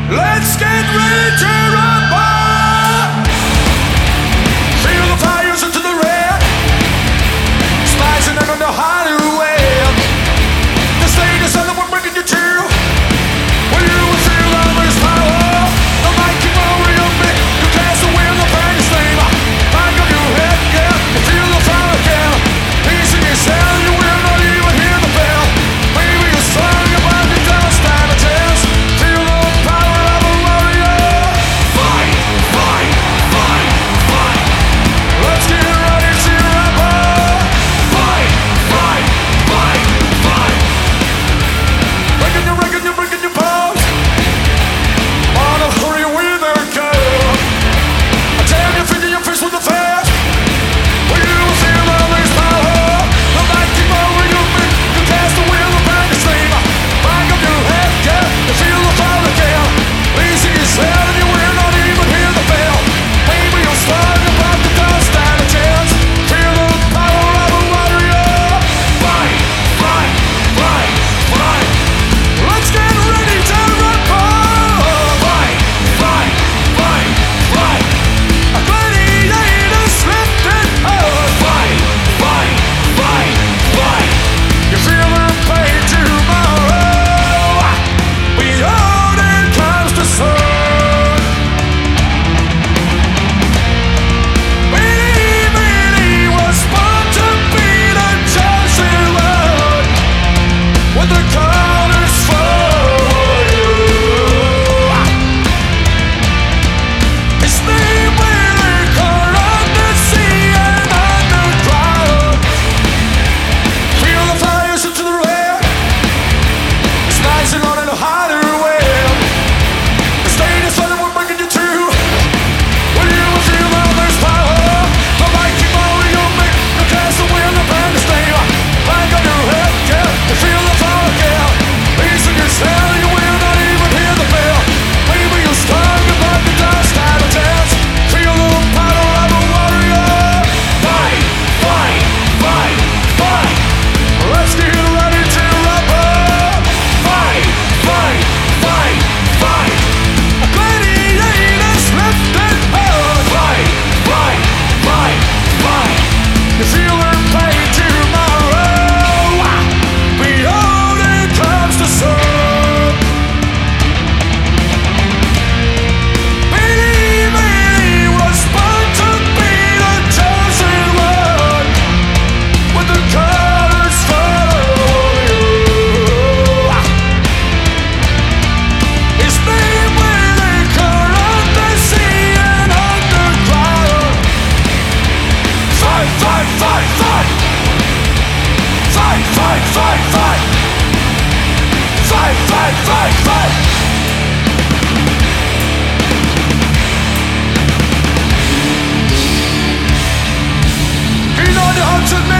Let's get ready to rumble. Feel the fires into the red, spicing under the highway. The state is something we're bringing you to. When you will feel all this power, the mighty warrior me. You cast away the pain slave. Back of your head, yeah. You feel the fire again. Peace in your cell, you will not even hear the bell. Maybe you're strong, you're about to don't stand a chance. Feel the power of a warrior. Fight, fight, fight, fight. Let's get ready to rumble. Fight, fight, fight, fight. Breaking your bones. On a hurry with a gun. I tell you, finger your fist with the fast. When you will feel all this power, the mighty warrior me. You cast the wheel of back and sleep. Back of your head, yeah. You feel the fire again. Easy as hell, and you will not even hear the bell. Maybe you're strong, about to don't stand a chance. Feel the power of a warrior. Fight, fight, fight, fight. Let's get ready to rumble. Fight, fight, fight, fight. A gladiator slipped and hard. Fight, fight, fight, fight. You feel the pain tomorrow. Beyond it comes the sun. Many was born to be the chosen one. When the colors fall, his name will echo on the sea and underground. Feel the fires into the red, it's nice and on in a hotter way. The state is something we're bringing you to. When you will feel all this power, the mighty warrior me. You cast the wind upon the stay. Back on your head, yeah. You feel the fire again. Peace in your cell, you will not even hear the bell. Maybe you're strong, but you don't stand a chance. Feel the power of a warrior. Fight, fight, fight, fight. Let's get ready to rumble. Fight, fight, fight, fight. A gladiator slipped and hard. Fight, fight, fight, fight. You feel the pain tomorrow. Beyond it comes the sun. Many was born to be the chosen one. When the colors fall, his name will echo on the sea and underground. Fight, fight, fight, fight. Fight, fight, fight, fight. Fight, fight, fight, fight. You know the hunted